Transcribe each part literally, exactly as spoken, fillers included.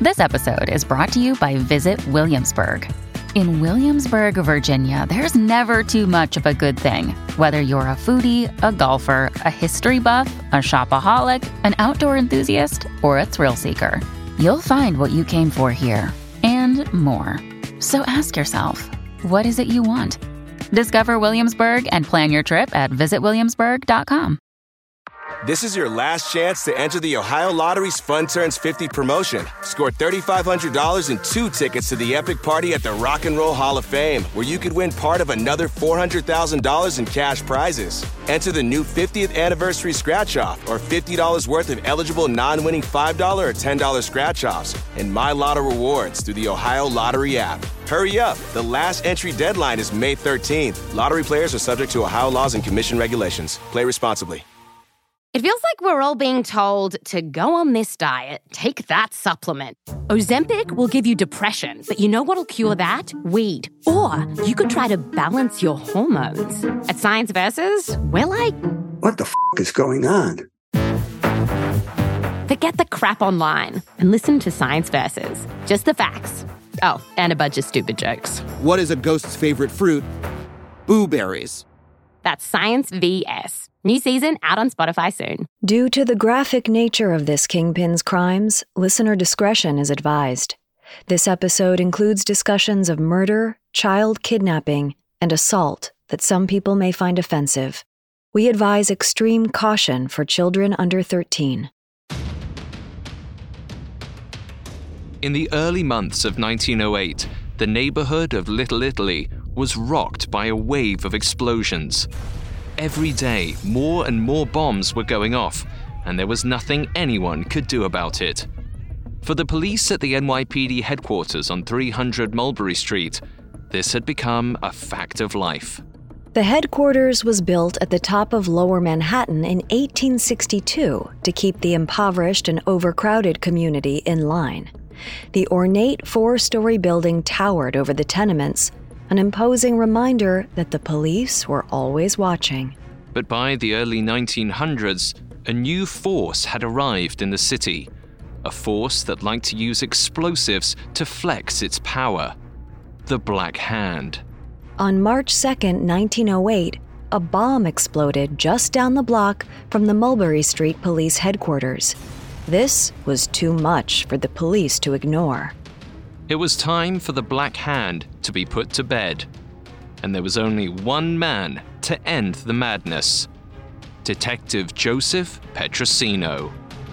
This episode is brought to you by Visit Williamsburg. In Williamsburg, Virginia, there's never too much of a good thing. Whether you're a foodie, a golfer, a history buff, a shopaholic, an outdoor enthusiast, or a thrill seeker, you'll find what you came for here and more. So ask yourself, what is it you want? Discover Williamsburg and plan your trip at visit williamsburg dot com. This is your last chance to enter the Ohio Lottery's Fun Turns fifty promotion. Score three thousand five hundred dollars and two tickets to the epic party at the Rock and Roll Hall of Fame, where you could win part of another four hundred thousand dollars in cash prizes. Enter the new fiftieth anniversary scratch-off or fifty dollars worth of eligible non-winning five dollars or ten dollars scratch-offs and My Lotto rewards through the Ohio Lottery app. Hurry up. The last entry deadline is May thirteenth. Lottery players are subject to Ohio laws and commission regulations. Play responsibly. It feels like we're all being told to go on this diet, take that supplement. Ozempic will give you depression, but you know what'll cure that? Weed. Or you could try to balance your hormones. At Science Versus, we're like... What the f*** is going on? Forget the crap online and listen to Science Versus. Just the facts. Oh, and a bunch of stupid jokes. What is a ghost's favorite fruit? Blueberries. That's Science V S. New season out on Spotify soon. Due to the graphic nature of this kingpin's crimes, listener discretion is advised. This episode includes discussions of murder, child kidnapping, and assault that some people may find offensive. We advise extreme caution for children under thirteen. In the early months of nineteen oh eight, the neighborhood of Little Italy was rocked by a wave of explosions. Every day, more and more bombs were going off, and there was nothing anyone could do about it. For the police at the N Y P D headquarters on three hundred Mulberry Street, this had become a fact of life. The headquarters was built at the top of Lower Manhattan in eighteen sixty-two to keep the impoverished and overcrowded community in line. The ornate four-story building towered over the tenements, an imposing reminder that the police were always watching. But by the early nineteen hundreds, a new force had arrived in the city, a force that liked to use explosives to flex its power: the Black Hand. On March second, nineteen oh eight, a bomb exploded just down the block from the Mulberry Street Police headquarters. This was too much for the police to ignore. It was time for the Black Hand to be put to bed, and there was only one man to end the madness: Detective Joseph Petrosino.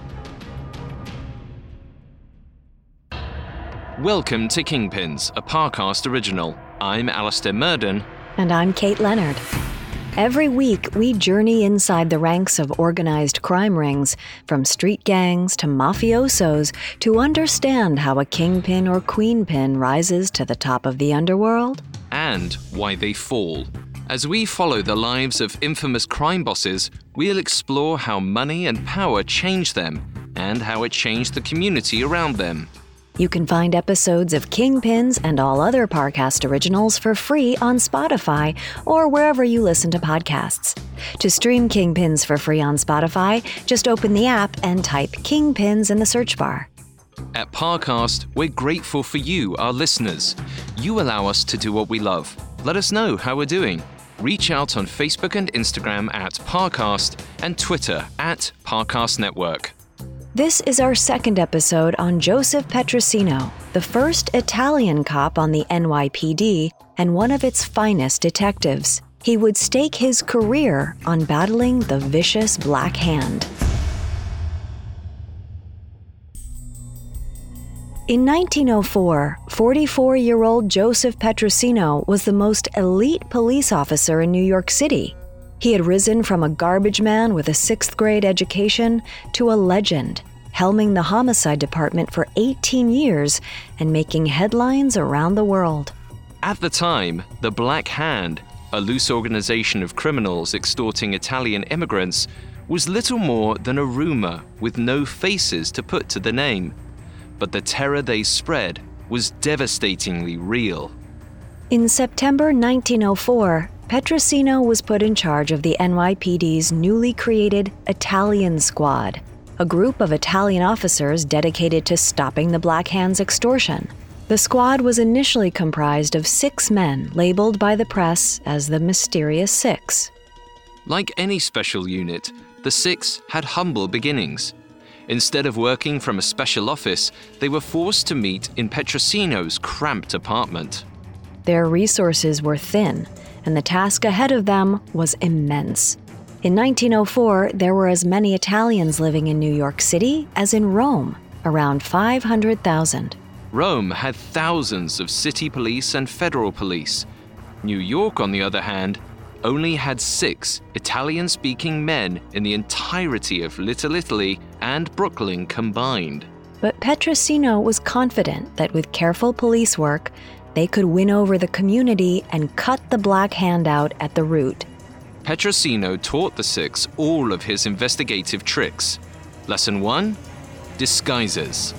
Welcome to Kingpins, a Parcast original. I'm Alistair Murden. And I'm Kate Leonard. Every week, we journey inside the ranks of organized crime rings, from street gangs to mafiosos, to understand how a kingpin or queenpin rises to the top of the underworld. And why they fall. As we follow the lives of infamous crime bosses, we'll explore how money and power changed them, and how it changed the community around them. You can find episodes of Kingpins and all other Parcast originals for free on Spotify or wherever you listen to podcasts. To stream Kingpins for free on Spotify, just open the app and type Kingpins in the search bar. At Parcast, we're grateful for you, our listeners. You allow us to do what we love. Let us know how we're doing. Reach out on Facebook and Instagram at Parcast and Twitter at Parcast Network. This is our second episode on Joseph Petrosino, the first Italian cop on the N Y P D and one of its finest detectives. He would stake his career on battling the vicious Black Hand. In nineteen oh four, forty-four-year-old Joseph Petrosino was the most elite police officer in New York City. He had risen from a garbage man with a sixth-grade education to a legend, helming the homicide department for eighteen years and making headlines around the world. At the time, the Black Hand, a loose organization of criminals extorting Italian immigrants, was little more than a rumor with no faces to put to the name. But the terror they spread was devastatingly real. In September nineteen oh four, Petrosino was put in charge of the N Y P D's newly created Italian Squad, a group of Italian officers dedicated to stopping the Black Hand's extortion. The squad was initially comprised of six men labeled by the press as the Mysterious Six. Like any special unit, the Six had humble beginnings. Instead of working from a special office, they were forced to meet in Petrosino's cramped apartment. Their resources were thin, and the task ahead of them was immense. In nineteen oh four, there were as many Italians living in New York City as in Rome, around five hundred thousand. Rome had thousands of city police and federal police. New York, on the other hand, only had six Italian-speaking men in the entirety of Little Italy and Brooklyn combined. But Petrosino was confident that with careful police work, they could win over the community and cut the Black Hand out at the root. Petrosino taught the Six all of his investigative tricks. Lesson one: disguises.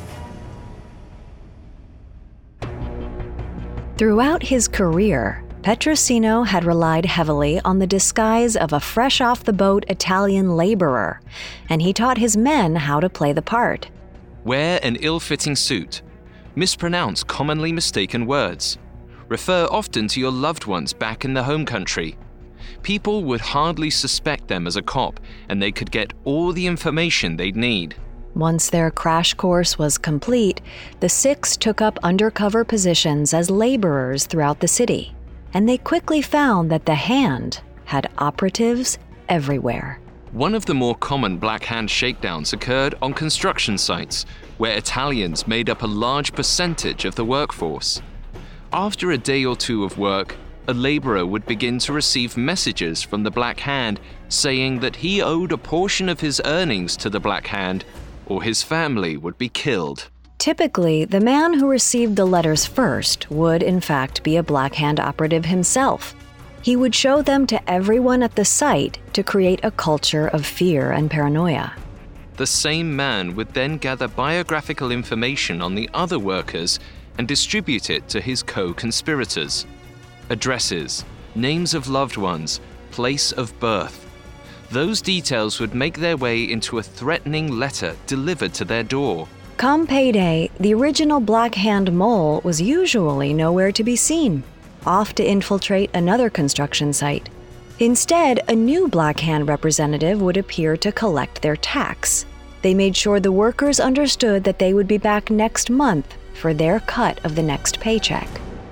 Throughout his career, Petrosino had relied heavily on the disguise of a fresh-off-the-boat Italian laborer, and he taught his men how to play the part. Wear an ill-fitting suit. Mispronounce commonly mistaken words. Refer often to your loved ones back in the home country. People would hardly suspect them as a cop, and they could get all the information they'd need. Once their crash course was complete, the Six took up undercover positions as laborers throughout the city, and they quickly found that the Hand had operatives everywhere. One of the more common Black Hand shakedowns occurred on construction sites, where Italians made up a large percentage of the workforce. After a day or two of work, a laborer would begin to receive messages from the Black Hand saying that he owed a portion of his earnings to the Black Hand, or his family would be killed. Typically, the man who received the letters first would, in fact, be a Black Hand operative himself. He would show them to everyone at the site to create a culture of fear and paranoia. The same man would then gather biographical information on the other workers and distribute it to his co-conspirators. Addresses, names of loved ones, place of birth. Those details would make their way into a threatening letter delivered to their door. Come payday, the original Black Hand mole was usually nowhere to be seen, off to infiltrate another construction site. Instead, a new Black Hand representative would appear to collect their tax. They made sure the workers understood that they would be back next month for their cut of the next paycheck.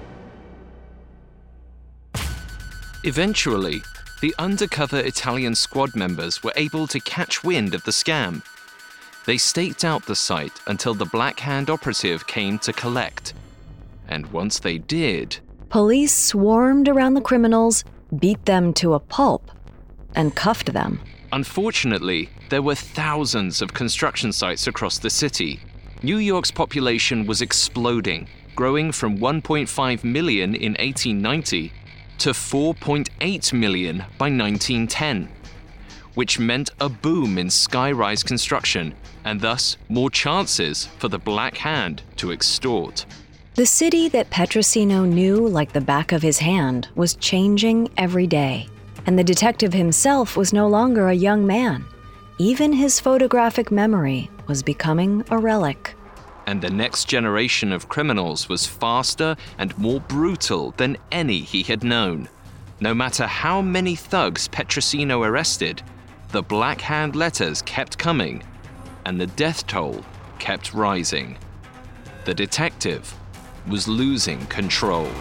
Eventually, the undercover Italian squad members were able to catch wind of the scam. They staked out the site until the Black Hand operative came to collect. And once they did, police swarmed around the criminals, beat them to a pulp, and cuffed them. Unfortunately, there were thousands of construction sites across the city. New York's population was exploding, growing from one point five million in eighteen ninety to four point eight million by nineteen ten, which meant a boom in sky-rise construction and thus more chances for the Black Hand to extort. The city that Petrosino knew like the back of his hand was changing every day, and the detective himself was no longer a young man. Even his photographic memory was becoming a relic. And the next generation of criminals was faster and more brutal than any he had known. No matter how many thugs Petrosino arrested, the Black Hand letters kept coming, and the death toll kept rising. The detective was losing control.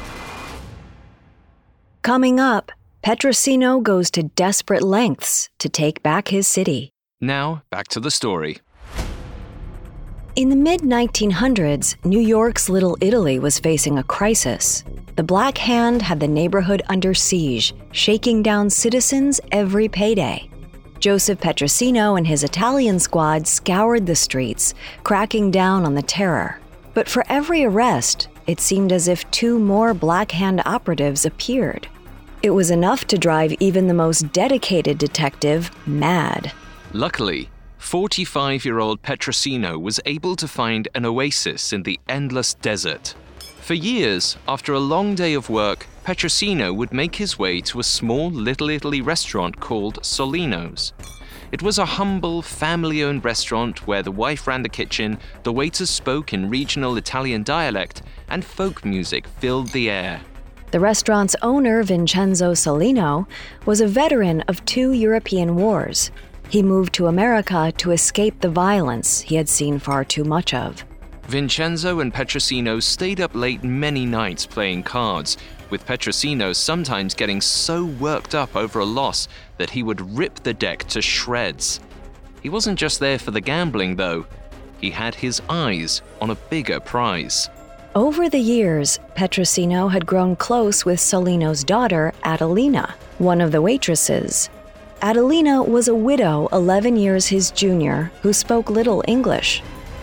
Coming up, Petrosino goes to desperate lengths to take back his city. Now, back to the story. In the mid nineteen hundreds, New York's Little Italy was facing a crisis. The Black Hand had the neighborhood under siege, shaking down citizens every payday. Joseph Petrosino and his Italian squad scoured the streets, cracking down on the terror. But for every arrest, it seemed as if two more Black Hand operatives appeared. It was enough to drive even the most dedicated detective mad. Luckily, forty-five-year-old Petrosino was able to find an oasis in the endless desert. For years, after a long day of work, Petrosino would make his way to a small Little Italy restaurant called Solino's. It was a humble, family-owned restaurant where the wife ran the kitchen, the waiters spoke in regional Italian dialect, and folk music filled the air. The restaurant's owner, Vincenzo Cellino, was a veteran of two European wars. He moved to America to escape the violence he had seen far too much of. Vincenzo and Petrosino stayed up late many nights playing cards, with Petrosino sometimes getting so worked up over a loss that he would rip the deck to shreds. He wasn't just there for the gambling, though. He had his eyes on a bigger prize. Over the years, Petrosino had grown close with Cellino's daughter, Adelina, one of the waitresses. Adelina was a widow eleven years his junior who spoke little English.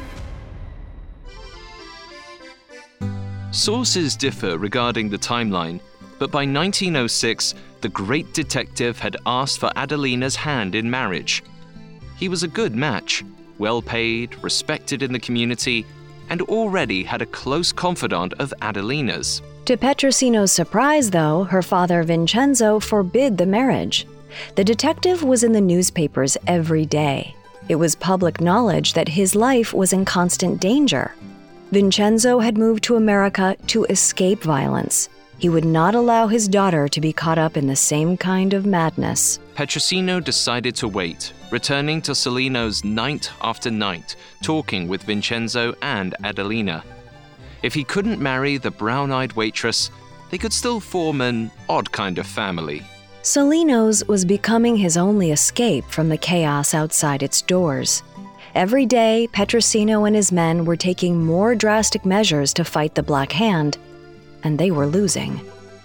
Sources differ regarding the timeline, but by nineteen oh six, the great detective had asked for Adelina's hand in marriage. He was a good match, well paid, respected in the community, and already had a close confidant of Adelina's. To Petrosino's surprise, though, her father Vincenzo forbid the marriage. The detective was in the newspapers every day. It was public knowledge that his life was in constant danger. Vincenzo had moved to America to escape violence. He would not allow his daughter to be caught up in the same kind of madness. Petrosino decided to wait, returning to Cellino's night after night, talking with Vincenzo and Adelina. If he couldn't marry the brown-eyed waitress, they could still form an odd kind of family. Cellino's was becoming his only escape from the chaos outside its doors. Every day, Petrosino and his men were taking more drastic measures to fight the Black Hand, and they were losing.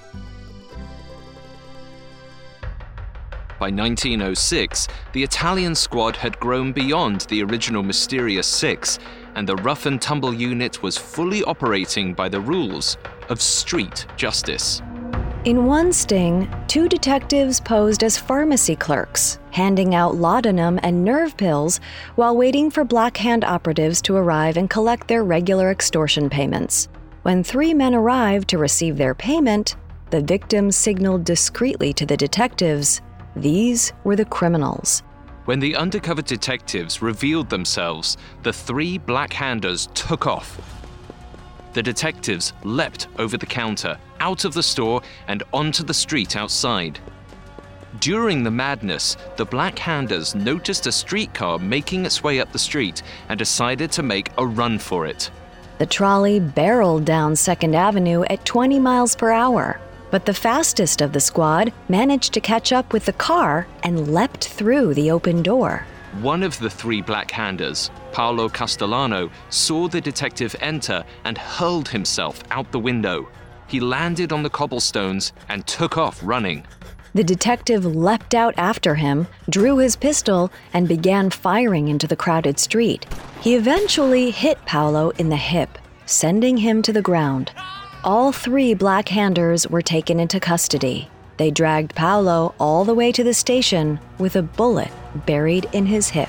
By nineteen oh six, the Italian squad had grown beyond the original mysterious six, and the rough-and-tumble unit was fully operating by the rules of street justice. In one sting, two detectives posed as pharmacy clerks, handing out laudanum and nerve pills while waiting for Black Hand operatives to arrive and collect their regular extortion payments. When three men arrived to receive their payment, the victims signaled discreetly to the detectives. These were the criminals. When the undercover detectives revealed themselves, the three Black Handers took off. The detectives leapt over the counter, out of the store, and onto the street outside. During the madness, the Black Handers noticed a streetcar making its way up the street and decided to make a run for it. The trolley barreled down Second Avenue at twenty miles per hour, but the fastest of the squad managed to catch up with the car and leapt through the open door. One of the three Black Handers, Paolo Castellano, saw the detective enter and hurled himself out the window. He landed on the cobblestones and took off running. The detective leapt out after him, drew his pistol, and began firing into the crowded street. He eventually hit Paolo in the hip, sending him to the ground. All three Black Handers were taken into custody. They dragged Paolo all the way to the station with a bullet buried in his hip.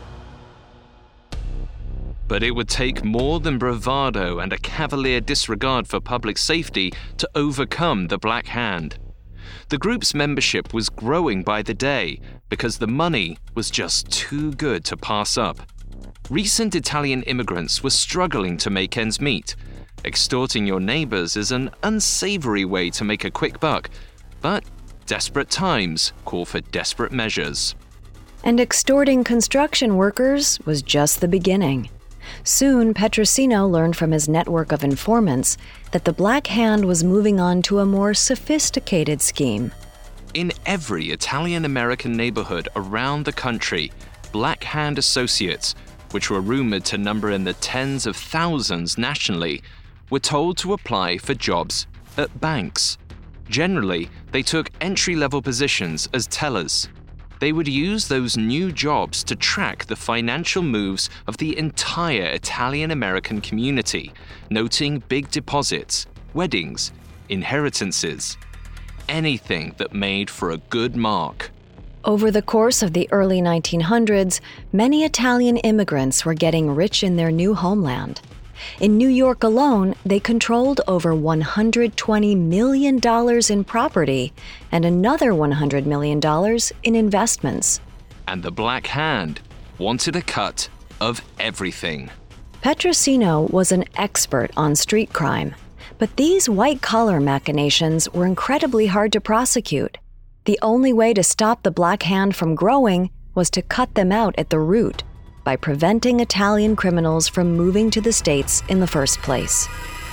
But it would take more than bravado and a cavalier disregard for public safety to overcome the Black Hand. The group's membership was growing by the day because the money was just too good to pass up. Recent Italian immigrants were struggling to make ends meet. Extorting your neighbors is an unsavory way to make a quick buck, but desperate times call for desperate measures. And extorting construction workers was just the beginning. Soon, Petrosino learned from his network of informants that the Black Hand was moving on to a more sophisticated scheme. In every Italian-American neighborhood around the country, Black Hand associates, which were rumored to number in the tens of thousands nationally, were told to apply for jobs at banks. Generally, they took entry-level positions as tellers. They would use those new jobs to track the financial moves of the entire Italian-American community, noting big deposits, weddings, inheritances, anything that made for a good mark. Over the course of the early nineteen hundreds, many Italian immigrants were getting rich in their new homeland. In New York alone, they controlled over one hundred twenty million dollars in property and another one hundred million dollars in investments. and the Black Hand wanted a cut of everything. Petrosino was an expert on street crime, but these white-collar machinations were incredibly hard to prosecute. The only way to stop the Black Hand from growing was to cut them out at the root by preventing Italian criminals from moving to the States in the first place.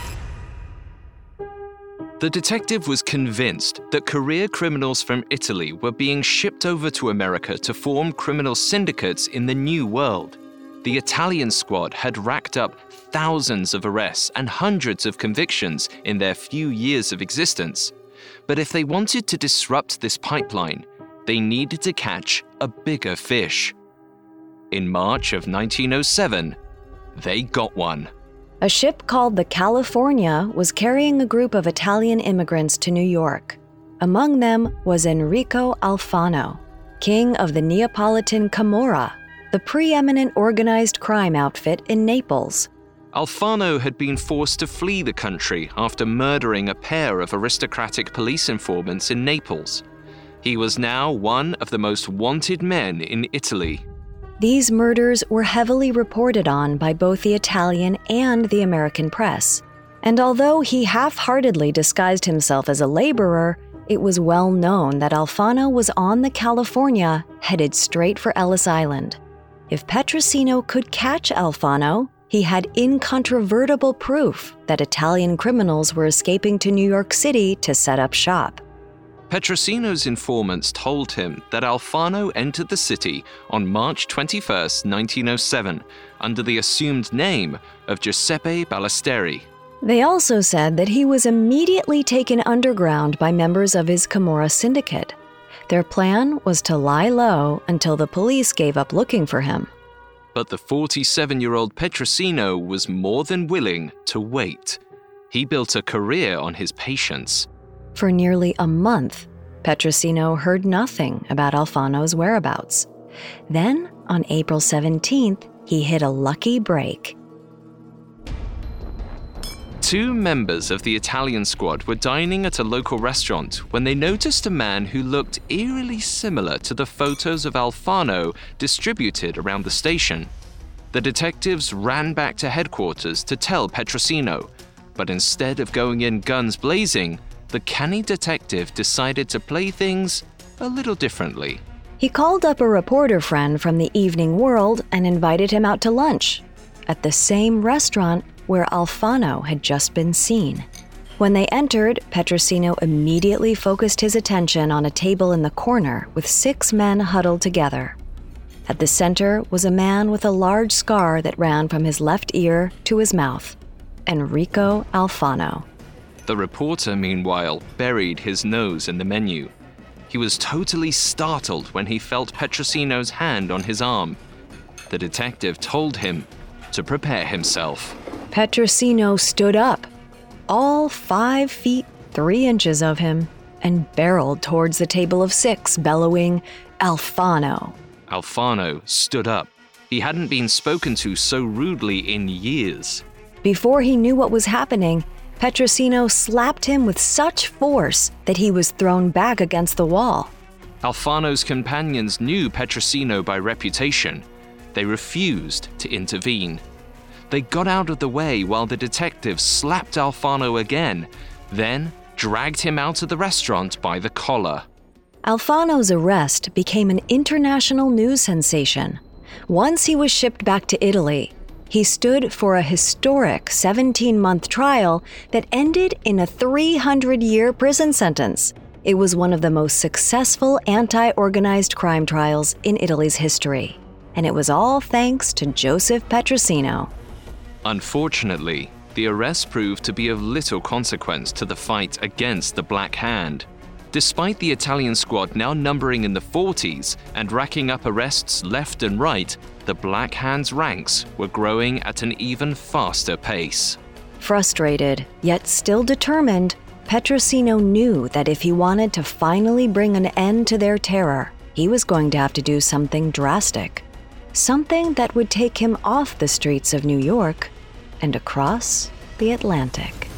The detective was convinced that career criminals from Italy were being shipped over to America to form criminal syndicates in the New World. The Italian squad had racked up thousands of arrests and hundreds of convictions in their few years of existence. But if they wanted to disrupt this pipeline, they needed to catch a bigger fish. In March of nineteen oh seven, they got one. A ship called the California was carrying a group of Italian immigrants to New York. Among them was Enrico Alfano, king of the Neapolitan Camorra, the preeminent organized crime outfit in Naples. Alfano had been forced to flee the country after murdering a pair of aristocratic police informants in Naples. He was now one of the most wanted men in Italy. These murders were heavily reported on by both the Italian and the American press. And although he half-heartedly disguised himself as a laborer, it was well known that Alfano was on the California, headed straight for Ellis Island. If Petrosino could catch Alfano, he had incontrovertible proof that Italian criminals were escaping to New York City to set up shop. Petrosino's informants told him that Alfano entered the city on March twenty-first, nineteen oh seven, under the assumed name of Giuseppe Ballesteri. They also said that he was immediately taken underground by members of his Camorra syndicate. Their plan was to lie low until the police gave up looking for him. But the forty-seven-year-old Petrosino was more than willing to wait. He built a career on his patience. For nearly a month, Petrosino heard nothing about Alfano's whereabouts. Then, on April seventeenth, he hit a lucky break. Two members of the Italian squad were dining at a local restaurant when they noticed a man who looked eerily similar to the photos of Alfano distributed around the station. The detectives ran back to headquarters to tell Petrosino, but instead of going in guns blazing, the canny detective decided to play things a little differently. He called up a reporter friend from the Evening World and invited him out to lunch at the same restaurant where Alfano had just been seen. When they entered, Petrosino immediately focused his attention on a table in the corner with six men huddled together. At the center was a man with a large scar that ran from his left ear to his mouth, Enrico Alfano. The reporter, meanwhile, buried his nose in the menu. He was totally startled when he felt Petrosino's hand on his arm. The detective told him to prepare himself. Petrosino stood up, all five feet three inches of him, and barreled towards the table of six, bellowing, "Alfano." Alfano stood up. He hadn't been spoken to so rudely in years. Before he knew what was happening, Petrosino slapped him with such force that he was thrown back against the wall. Alfano's companions knew Petrosino by reputation. They refused to intervene. They got out of the way while the detectives slapped Alfano again, then dragged him out of the restaurant by the collar. Alfano's arrest became an international news sensation. Once he was shipped back to Italy, he stood for a historic seventeen-month trial that ended in a three hundred year prison sentence. It was one of the most successful anti-organized crime trials in Italy's history, and it was all thanks to Joseph Petrosino. Unfortunately, the arrest proved to be of little consequence to the fight against the Black Hand. Despite the Italian squad now numbering in the forties and racking up arrests left and right, the Black Hand's ranks were growing at an even faster pace. Frustrated, yet still determined, Petrosino knew that if he wanted to finally bring an end to their terror, he was going to have to do something drastic. Something that would take him off the streets of New York and across the Atlantic.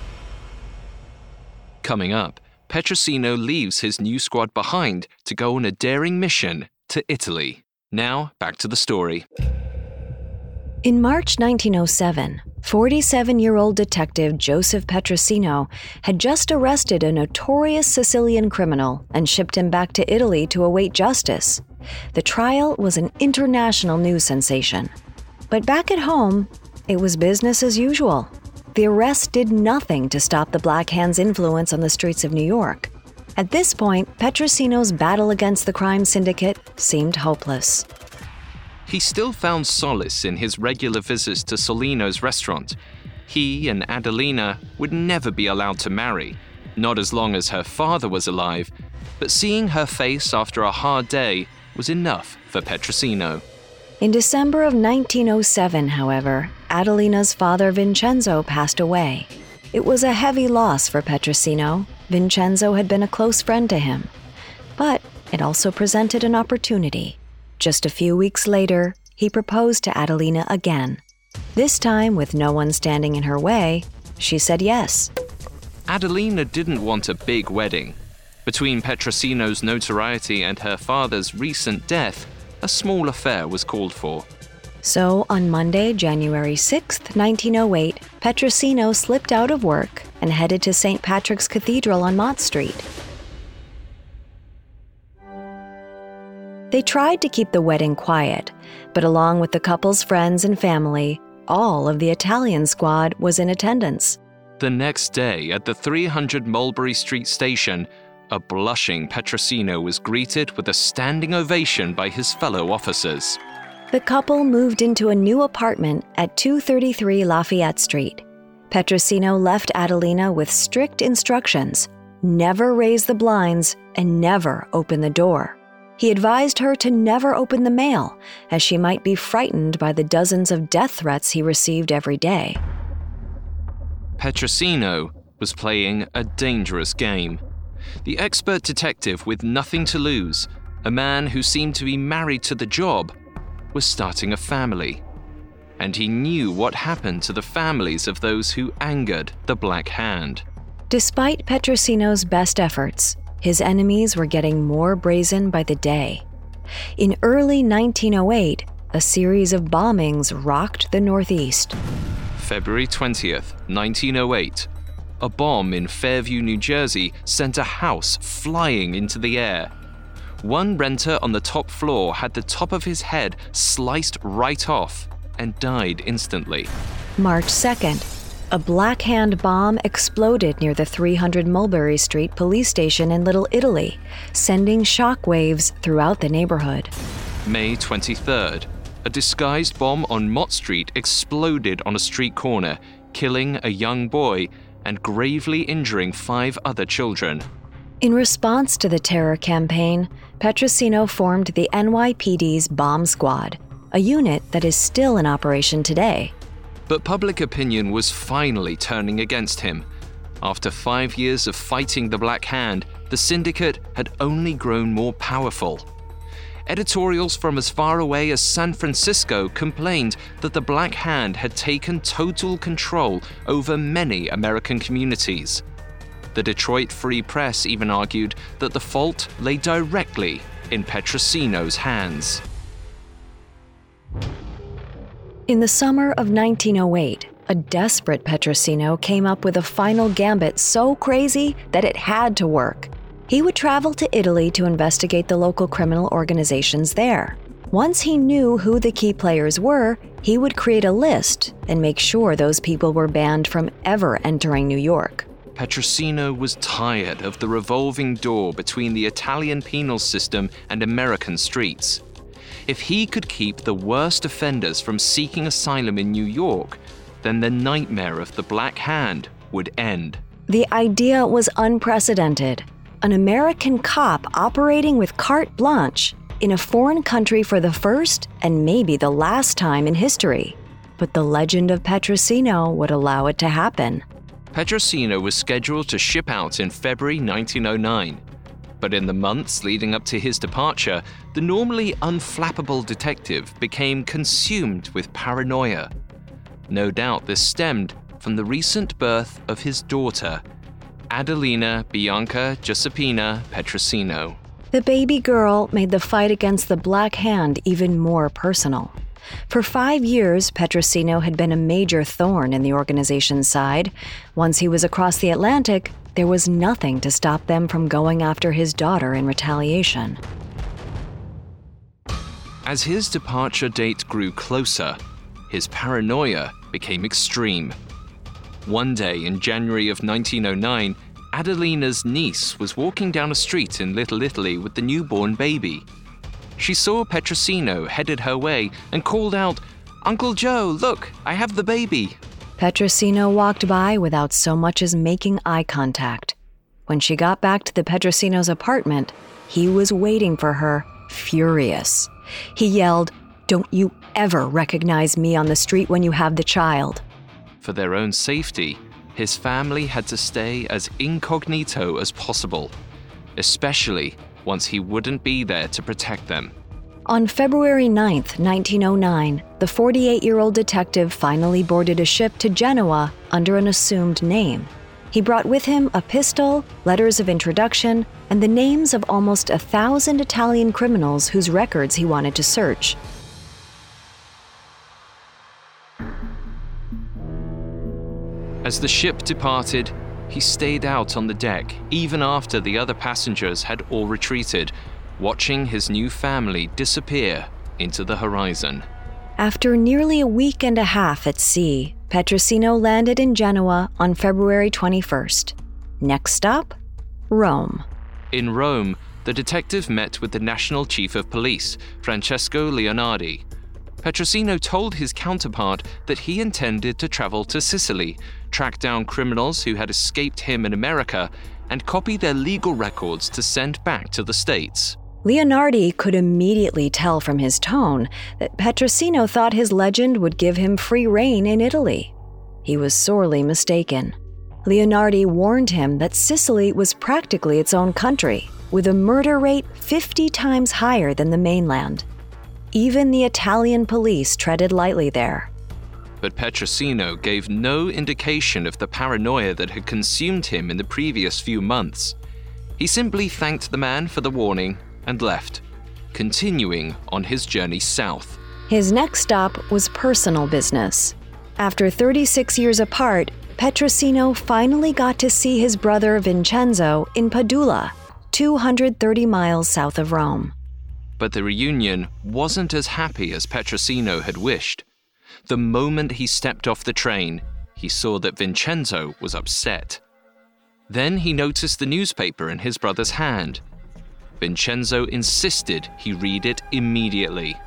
Coming up, Petrosino leaves his new squad behind to go on a daring mission to Italy. Now, back to the story. In March nineteen oh seven, forty-seven-year-old detective Joseph Petrosino had just arrested a notorious Sicilian criminal and shipped him back to Italy to await justice. The trial was an international news sensation. But back at home, it was business as usual. The arrest did nothing to stop the Black Hand's influence on the streets of New York. At this point, Petrosino's battle against the crime syndicate seemed hopeless. He still found solace in his regular visits to Solino's restaurant. He and Adelina would never be allowed to marry, not as long as her father was alive, but seeing her face after a hard day was enough for Petrosino. In December of nineteen oh seven, however, Adelina's father Vincenzo passed away. It was a heavy loss for Petrosino. Vincenzo had been a close friend to him. But it also presented an opportunity. Just a few weeks later, he proposed to Adelina again. This time, with no one standing in her way, she said yes. Adelina didn't want a big wedding. Between Petrosino's notoriety and her father's recent death, a small affair was called for. So, on Monday, January sixth, nineteen oh eight, Petrosino slipped out of work and headed to Saint Patrick's Cathedral on Mott Street. They tried to keep the wedding quiet, but along with the couple's friends and family, all of the Italian squad was in attendance. The next day, at the three hundred Mulberry Street station, a blushing Petrosino was greeted with a standing ovation by his fellow officers. The couple moved into a new apartment at two thirty-three Lafayette Street. Petrosino left Adelina with strict instructions: never raise the blinds and never open the door. He advised her to never open the mail, as she might be frightened by the dozens of death threats he received every day. Petrosino was playing a dangerous game. The expert detective with nothing to lose, a man who seemed to be married to the job, was starting a family. And he knew what happened to the families of those who angered the Black Hand. Despite Petrosino's best efforts, his enemies were getting more brazen by the day. In early nineteen oh eight, a series of bombings rocked the Northeast. February twentieth, nineteen oh eight. A bomb in Fairview, New Jersey sent a house flying into the air. One renter on the top floor had the top of his head sliced right off and died instantly. March second, a Black Hand bomb exploded near the three hundred Mulberry Street police station in Little Italy, sending shockwaves throughout the neighborhood. May twenty-third, a disguised bomb on Mott Street exploded on a street corner, killing a young boy and gravely injuring five other children. In response to the terror campaign, Petrosino formed the N Y P D's Bomb Squad, a unit that is still in operation today. But public opinion was finally turning against him. After five years of fighting the Black Hand, the syndicate had only grown more powerful. Editorials from as far away as San Francisco complained that the Black Hand had taken total control over many American communities. The Detroit Free Press even argued that the fault lay directly in Petrosino's hands. In the summer of nineteen oh eight, a desperate Petrosino came up with a final gambit so crazy that it had to work. He would travel to Italy to investigate the local criminal organizations there. Once he knew who the key players were, he would create a list and make sure those people were banned from ever entering New York. Petrosino was tired of the revolving door between the Italian penal system and American streets. If he could keep the worst offenders from seeking asylum in New York, then the nightmare of the Black Hand would end. The idea was unprecedented. An American cop operating with carte blanche in a foreign country for the first and maybe the last time in history. But the legend of Petrosino would allow it to happen. Petrosino was scheduled to ship out in February nineteen oh nine. But in the months leading up to his departure, the normally unflappable detective became consumed with paranoia. No doubt this stemmed from the recent birth of his daughter, Adelina Bianca Giuseppina Petrosino. The baby girl made the fight against the Black Hand even more personal. For five years, Petrosino had been a major thorn in the organization's side. Once he was across the Atlantic, there was nothing to stop them from going after his daughter in retaliation. As his departure date grew closer, his paranoia became extreme. One day in January of nineteen oh nine, Adelina's niece was walking down a street in Little Italy with the newborn baby. She saw Petrosino headed her way and called out, "Uncle Joe, look, I have the baby." Petrosino walked by without so much as making eye contact. When she got back to the Petrosino's apartment, he was waiting for her, furious. He yelled, "Don't you ever recognize me on the street when you have the child." For their own safety, his family had to stay as incognito as possible, especially once he wouldn't be there to protect them. On February ninth, nineteen oh nine, the forty-eight-year-old detective finally boarded a ship to Genoa under an assumed name. He brought with him a pistol, letters of introduction, and the names of almost a thousand Italian criminals whose records he wanted to search. As the ship departed, he stayed out on the deck even after the other passengers had all retreated, watching his new family disappear into the horizon. After nearly a week and a half at sea, Petrosino landed in Genoa on February twenty-first. Next stop, Rome. In Rome, the detective met with the National Chief of Police, Francesco Leonardi. Petrosino told his counterpart that he intended to travel to Sicily, track down criminals who had escaped him in America, and copy their legal records to send back to the States. Leonardi could immediately tell from his tone that Petrosino thought his legend would give him free rein in Italy. He was sorely mistaken. Leonardi warned him that Sicily was practically its own country, with a murder rate fifty times higher than the mainland. Even the Italian police treaded lightly there. But Petrosino gave no indication of the paranoia that had consumed him in the previous few months. He simply thanked the man for the warning and left, continuing on his journey south. His next stop was personal business. After thirty-six years apart, Petrosino finally got to see his brother Vincenzo in Padula, two hundred thirty miles south of Rome. But the reunion wasn't as happy as Petrosino had wished. The moment he stepped off the train, he saw that Vincenzo was upset. Then he noticed the newspaper in his brother's hand. Vincenzo insisted he read it immediately.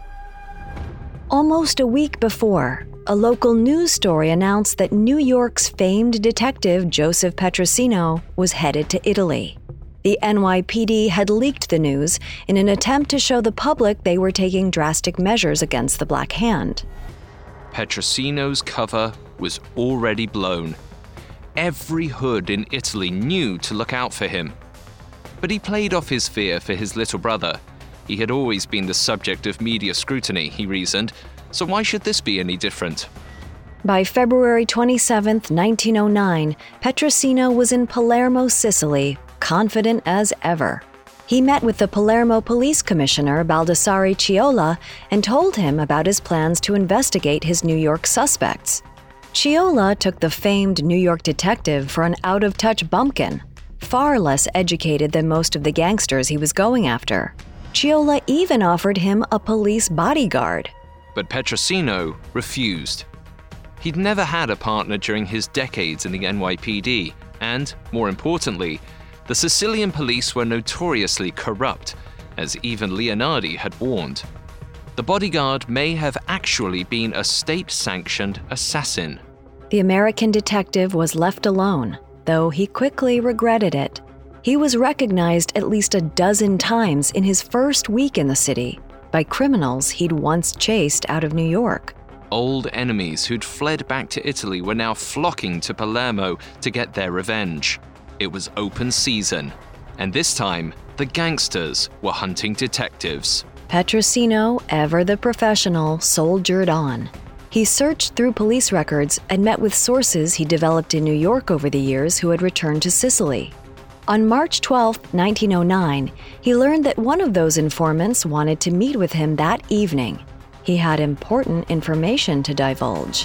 Almost a week before, a local news story announced that New York's famed detective Joseph Petrosino was headed to Italy. The N Y P D had leaked the news in an attempt to show the public they were taking drastic measures against the Black Hand. Petrosino's cover was already blown. Every hood in Italy knew to look out for him. But he played off his fear for his little brother. He had always been the subject of media scrutiny, he reasoned, so why should this be any different? By February twenty-seventh, nineteen oh nine, Petrosino was in Palermo, Sicily, confident as ever. He met with the Palermo Police Commissioner, Baldassare Ciola, and told him about his plans to investigate his New York suspects. Ciola took the famed New York detective for an out-of-touch bumpkin, far less educated than most of the gangsters he was going after. Ciola even offered him a police bodyguard. But Petrosino refused. He'd never had a partner during his decades in the N Y P D, and, more importantly, the Sicilian police were notoriously corrupt, as even Leonardi had warned. The bodyguard may have actually been a state-sanctioned assassin. The American detective was left alone, though he quickly regretted it. He was recognized at least a dozen times in his first week in the city by criminals he'd once chased out of New York. Old enemies who'd fled back to Italy were now flocking to Palermo to get their revenge. It was open season, and this time, the gangsters were hunting detectives. Petrosino, ever the professional, soldiered on. He searched through police records and met with sources he developed in New York over the years who had returned to Sicily. On March twelfth, nineteen oh nine, he learned that one of those informants wanted to meet with him that evening. He had important information to divulge.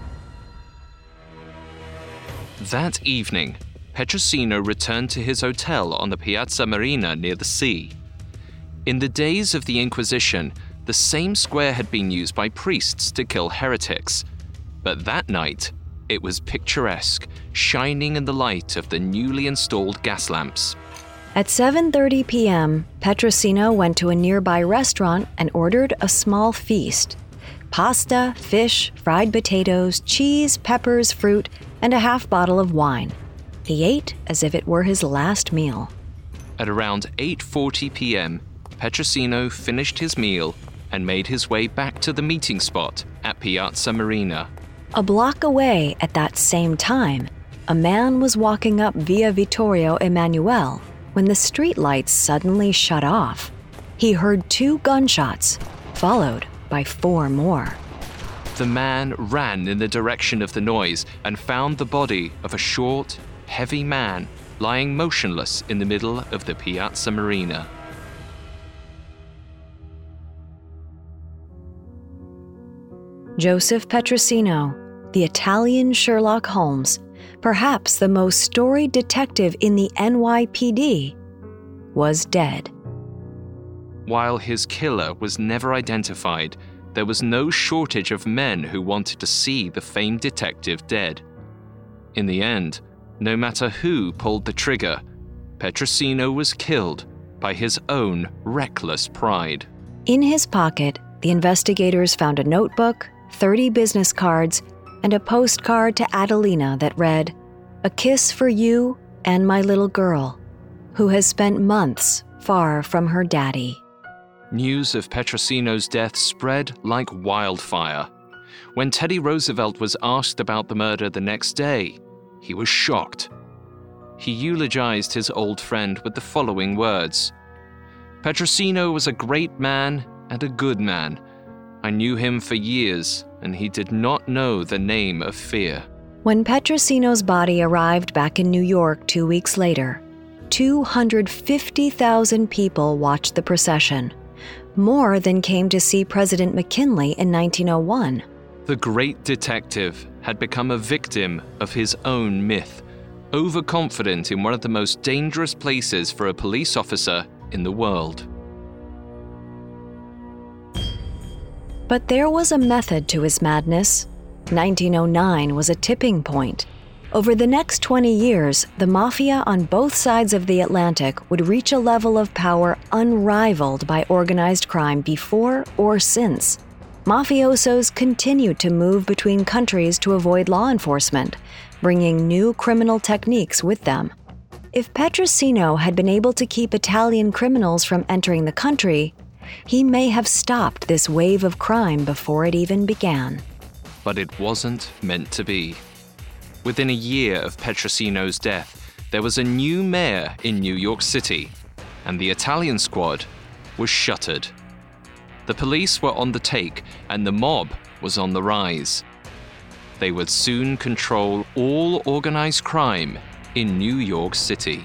That evening, Petrosino returned to his hotel on the Piazza Marina near the sea. In the days of the Inquisition, the same square had been used by priests to kill heretics. But that night, it was picturesque, shining in the light of the newly installed gas lamps. At seven thirty p.m., Petrosino went to a nearby restaurant and ordered a small feast. Pasta, fish, fried potatoes, cheese, peppers, fruit, and a half bottle of wine. He ate as if it were his last meal. At around eight forty p.m., Petrosino finished his meal and made his way back to the meeting spot at Piazza Marina. A block away at that same time, a man was walking up Via Vittorio Emanuele when the streetlights suddenly shut off. He heard two gunshots, followed by four more. The man ran in the direction of the noise and found the body of a short, heavy man lying motionless in the middle of the Piazza Marina. Joseph Petrosino, the Italian Sherlock Holmes, perhaps the most storied detective in the N Y P D, was dead. While his killer was never identified, there was no shortage of men who wanted to see the famed detective dead. In the end, no matter who pulled the trigger, Petrosino was killed by his own reckless pride. In his pocket, the investigators found a notebook, thirty business cards, and a postcard to Adelina that read, "A kiss for you and my little girl, who has spent months far from her daddy." News of Petrosino's death spread like wildfire. When Teddy Roosevelt was asked about the murder the next day, he was shocked. He eulogized his old friend with the following words: "Petrosino was a great man and a good man. I knew him for years, and he did not know the name of fear." When Petrosino's body arrived back in New York two weeks later, two hundred fifty thousand people watched the procession, more than came to see President McKinley in nineteen oh one. The great detective had become a victim of his own myth, overconfident in one of the most dangerous places for a police officer in the world. But there was a method to his madness. nineteen oh nine was a tipping point. Over the next twenty years, the mafia on both sides of the Atlantic would reach a level of power unrivaled by organized crime before or since. Mafiosos continued to move between countries to avoid law enforcement, bringing new criminal techniques with them. If Petrosino had been able to keep Italian criminals from entering the country, he may have stopped this wave of crime before it even began. But it wasn't meant to be. Within a year of Petrosino's death, there was a new mayor in New York City, and the Italian squad was shuttered. The police were on the take, and the mob was on the rise. They would soon control all organized crime in New York City.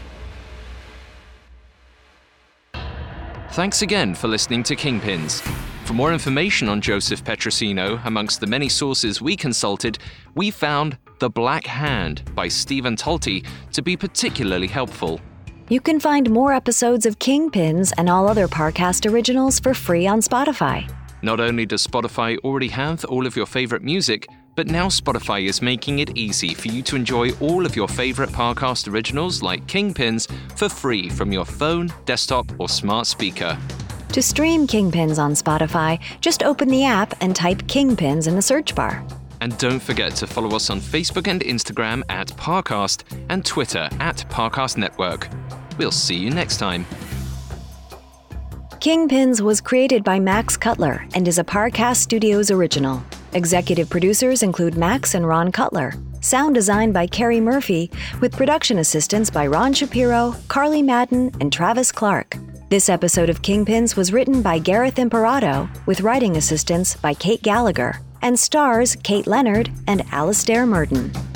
Thanks again for listening to Kingpins. For more information on Joseph Petrosino, amongst the many sources we consulted, we found The Black Hand by Stephen Talty to be particularly helpful. You can find more episodes of Kingpins and all other Parcast originals for free on Spotify. Not only does Spotify already have all of your favorite music, but now Spotify is making it easy for you to enjoy all of your favorite Parcast originals like Kingpins for free from your phone, desktop, or smart speaker. To stream Kingpins on Spotify, just open the app and type Kingpins in the search bar. And don't forget to follow us on Facebook and Instagram at Parcast and Twitter at Parcast Network. We'll see you next time. Kingpins was created by Max Cutler and is a Parcast Studios original. Executive producers include Max and Ron Cutler. Sound design by Carrie Murphy, with production assistance by Ron Shapiro, Carly Madden, and Travis Clark. This episode of Kingpins was written by Gareth Imperato, with writing assistance by Kate Gallagher, and stars Kate Leonard and Alastair Murden.